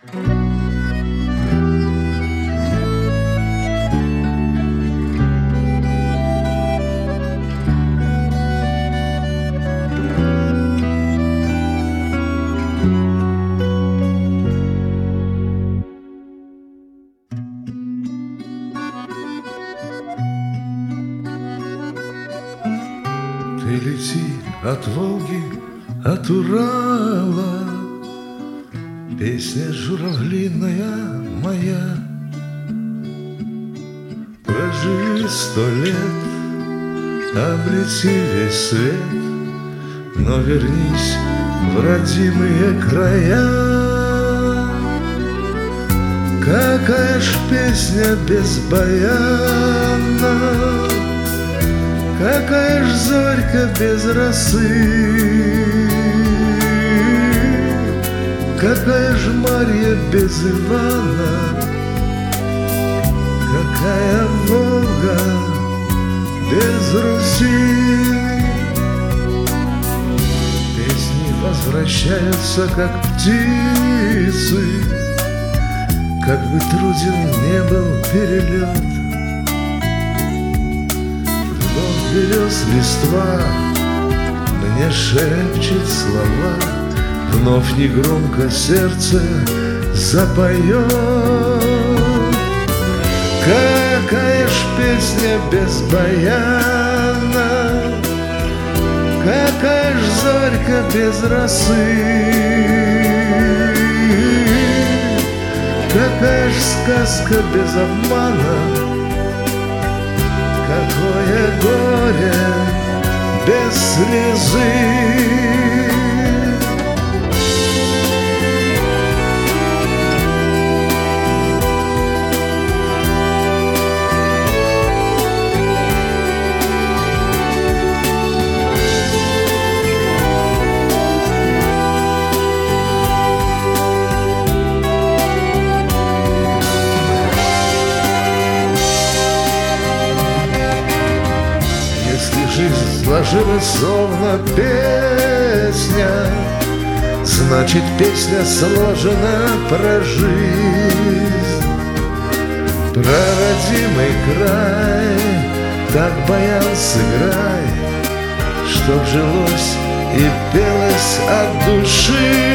Ты лети от Волги, от Урала, песня журавлиная моя. Проживи 100 лет, облети весь свет, но вернись в родимые края. Какая ж песня без баяна, какая ж зорька без росы, какая ж Марья без Ивана, какая Волга без Руси. Песни возвращаются, как птицы, как бы труден не был перелет. Вновь берез листва мне шепчет слова, вновь негромко сердце запоет. Какая ж песня без баяна, какая ж зорька без росы, какая ж сказка без обмана, какое горе без слезы. Жизнь сложилась словно песня, значит, песня сложена про жизнь, про родимый край. Так, баян, сыграй, чтоб жилось и пелось от души.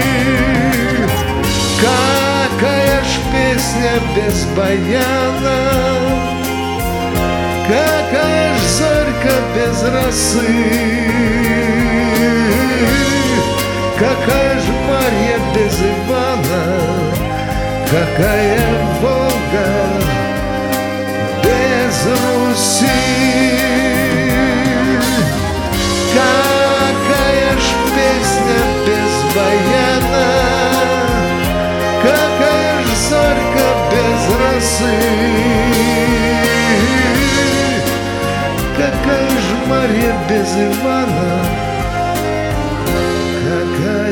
Какая ж песня без баяна, какая ж зорька без росы, какая ж Марья без Ивана, какая Волга без Руси. Какая ж песня без баяна, какая ж зорька без росы, какая ж Марья без Ивана, какая